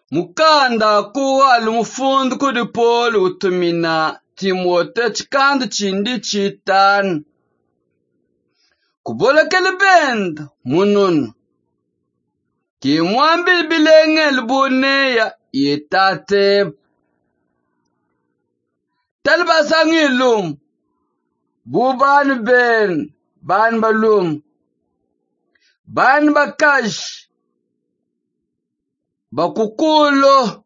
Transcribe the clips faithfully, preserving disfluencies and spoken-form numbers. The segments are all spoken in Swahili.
Mukanda kuwa lumufundu kudi Polo utumina Timote chikanda chindi chitanu. Kubolekele benda mununu. Kimwambi bilengel buneya yetateb. Talbasangilum. Buban ben. Ban balum. Ban bakash. Bakukulo.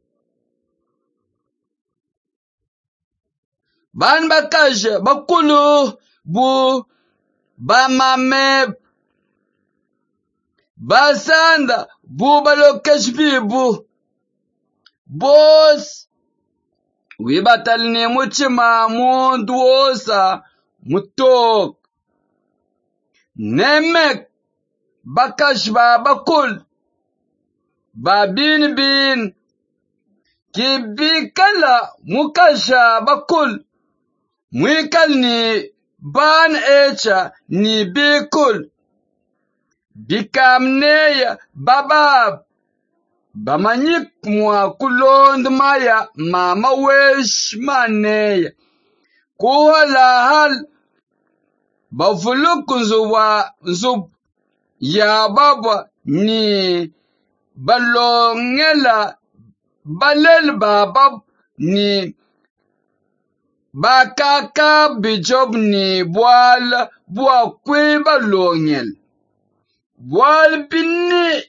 Ban bakash. Bakulu. Bu. Bamameb. Basanda. Bu balokesh bibu. Boss. Wibatalini muchima mundu osa. Mutok. Nemek. Bakash ba bakul. Babin bin. Kibikala mukasha bakul. Mwikal ni ban echa ni bikul. Bikamneya babab. Bamanyik mwa kulond maya mama wesh maneya. Kuhala hal. Bafuluk nzuwa nzub. Ya baba ni balongela balel babab ni bakaka bijob ni boal boa kwe balongel boal binni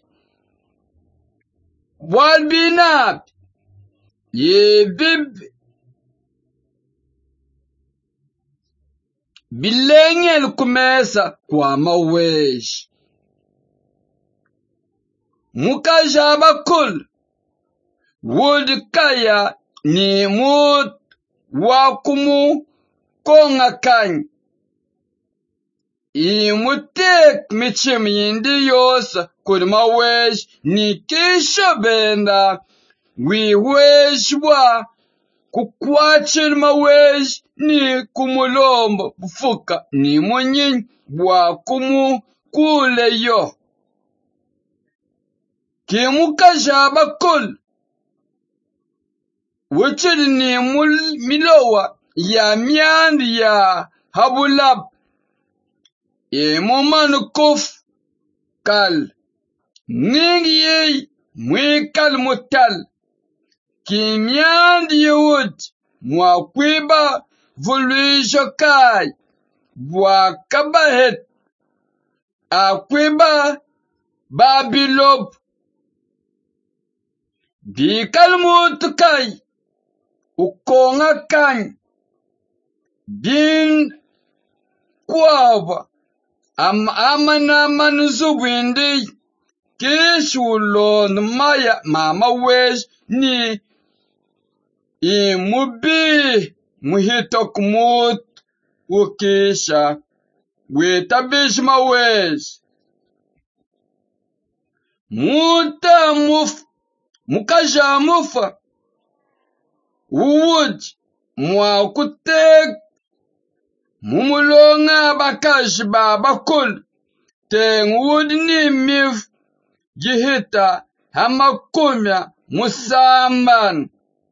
boal binab ye bib bilengel kumesa kwa mawesh mukaja bakul wud kaya ni mut wakumu konga kany imutek michim yindi yosa kudma wesh ni kisha benda wi wesh wa kukwachir ma wesh ni kumulombo bufuka ni munyin wakumu kule yo kimuka jabakul wuchir ni mul milowa ya miandi ya habulab e momanu kuf kal ningi ye mwikal mutal ki miandi yewud mwa kwiba vuluisho kai bwa kabahet a kwiba babilob bikal mutukai ukonga kany bin kwaba am amana manzubindi kishulon maya mama wesh ni imubi muhitok mut ukisha wetabish ma wesh muta muf mukaja mufa Uwud mwa kutek mumulonga bakash ba bakul ten wud ni mif gihita hamakumya musamban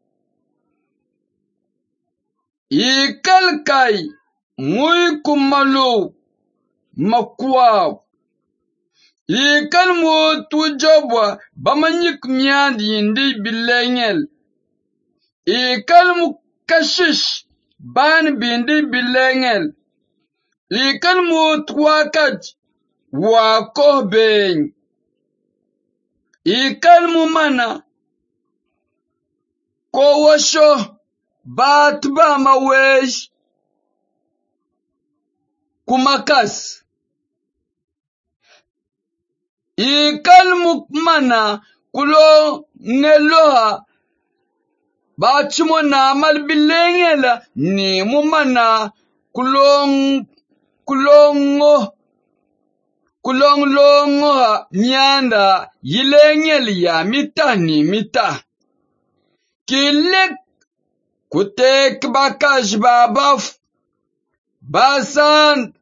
ikalkai muy kumalu makwaw ikal mutu jobwa bamanyik miandi yindi bilengel ikal mukashish ban bindi bilengel ikal mutwakat wakoh ben ikal mumana kowasho batba mawesh kumakas ikal mukmana kulo ngeloha Bachumona mal bilengela ni mumana kulong kulongo kulong longo mianda yilengeli ya mita ni mita kilek kutek bakash babaf basan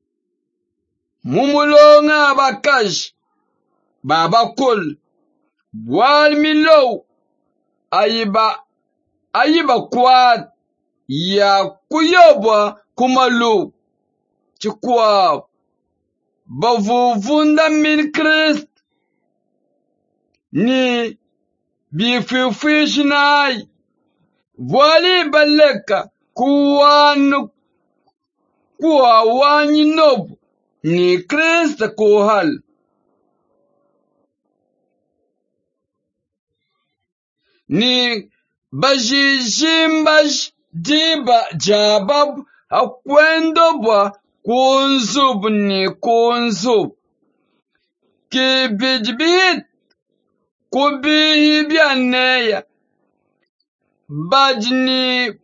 mumulonga bakash babakul Bwal milo ayiba ayiba kwat ya kuyobwa kumalu chikwa bavuvunda min Christ ni bififishnai Bwali baleka kuwanu kuwa wanyinobu ni Christ kuhal. Ni bajijimbash diba jabab akwendo bwa kunzub ni kunzub. Kibijbit kubihibianeya. Bajni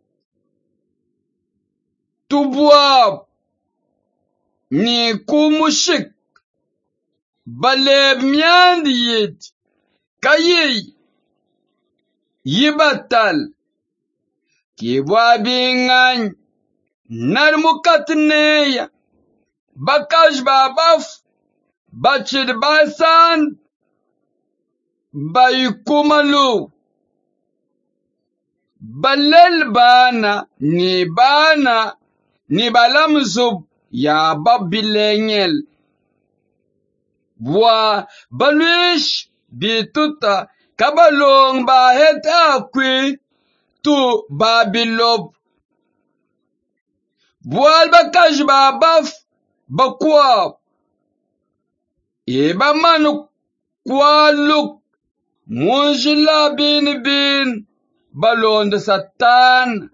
tubwab ni kumushik baleb myand yit kayi yibatal kibwa bingan narmukatneya bakash babaf bachid basan bayikumalu balel bana ni bana ni balamzub ya babilenyel bwa balwish bituta kabalong bahet akwi tu babilob bwal bakash babaf bakwa iba manu kwaluk munjila bin bin balon de satan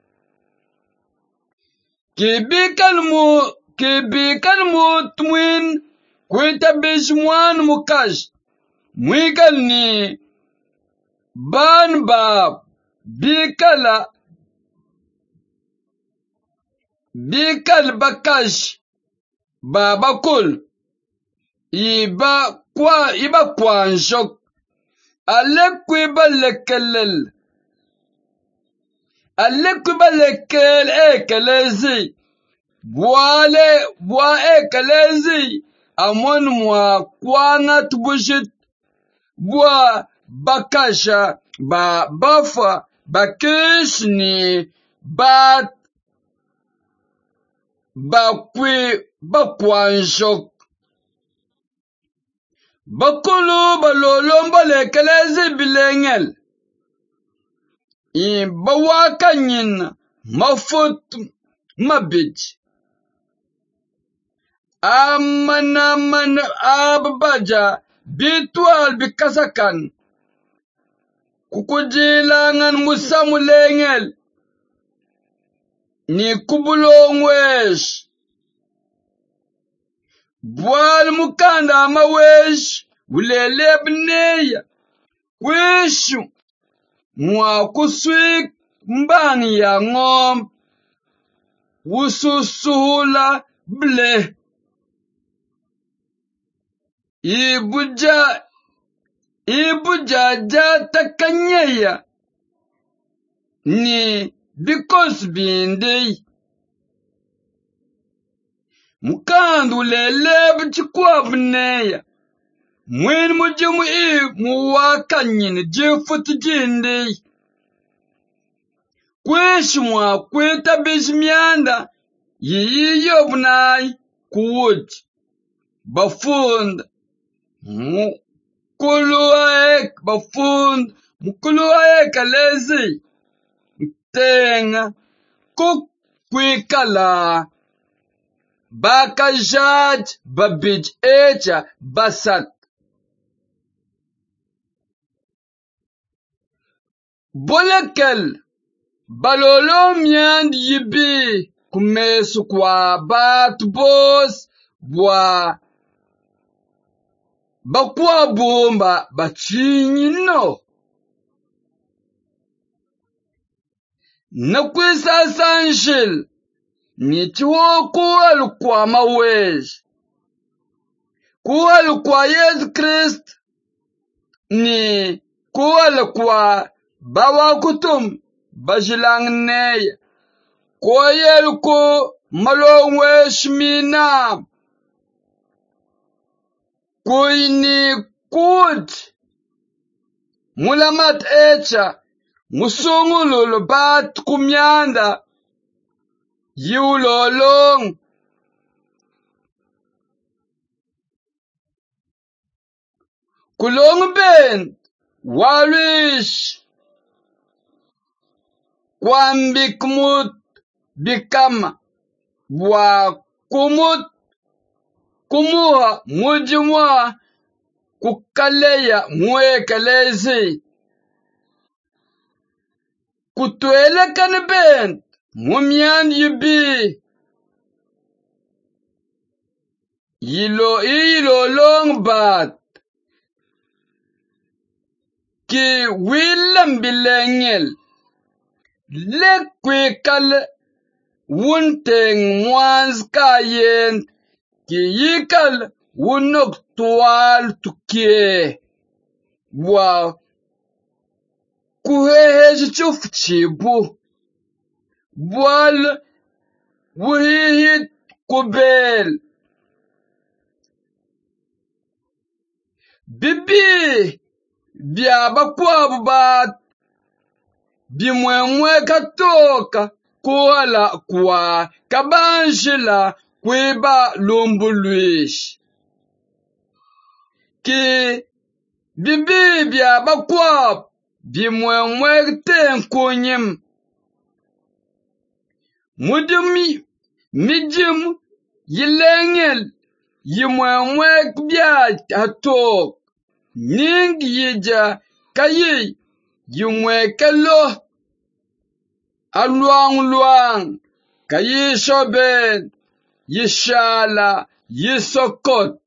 kibikal mu kibikal mu twin kwita bishmwan mukash mwikal ni ban ba bikala bikal bakash babakul iba kwa iba kwanshok alekwi balekelel alekwi balekel ekelezi bwale bwa ekelezi amon mwa kwana tubushit bwa bakasha ba bafa bakishni bat bakwi bakwanshok bakulu balolombo lekelezi bilengel i bawakanyin mafut mabij amana mana abaja bitwal bikasakan kukujilangan musamulengel ni kubulongwesh bwal mukanda mawesh ulelebneya wishu mwa kuswik mbani ya ngom wususuhula ble ibuja ibuja jata kanyeya ni bikos bindei mukandu leleb chikwabneya mwen mujimu i muwakanyin jifut jindei kwishmwa kwita bishmyanda yiyobnai kuwuj bafund mukulu aek bafund mukulu aek alezi tenga kukwikala bakajaj babij echa basat bolekel balolo myand yibi kumesu kwa bat bos bwa bakwa bomba bachinyino nakwisa sanshil nichiwo kuwal kwa mawej kuwal kwa Yesu Christ ni kuwal kwa bawa kutum bajilangne koyel ko malongwe shmina koyni kut mulamat echa musungululu bat kumyanda yiulolong kulong ben walwish kwambikmut bikama wa kumut kumuha mujimwa kukaleya mwekelezi kutwele kan ben mumyan yibi yilo ilo long bat ki willam bilengel lekwikal wunteng mwans kayen ki yikal wunok tuwal tukie wa kuheheji chuf chibu bwal wuhihit kubel bibi biaba kwabu bat bimwemwe katoka kuala kwa kabanjila kwiba lumbulwish ki bibi biaba kwabu bimwemwe tenkunyim mudumi mijim yilengel yimwemwe bia hatok ning yija kayi yimwekelo aluang luang kayi shoben yishala yisokot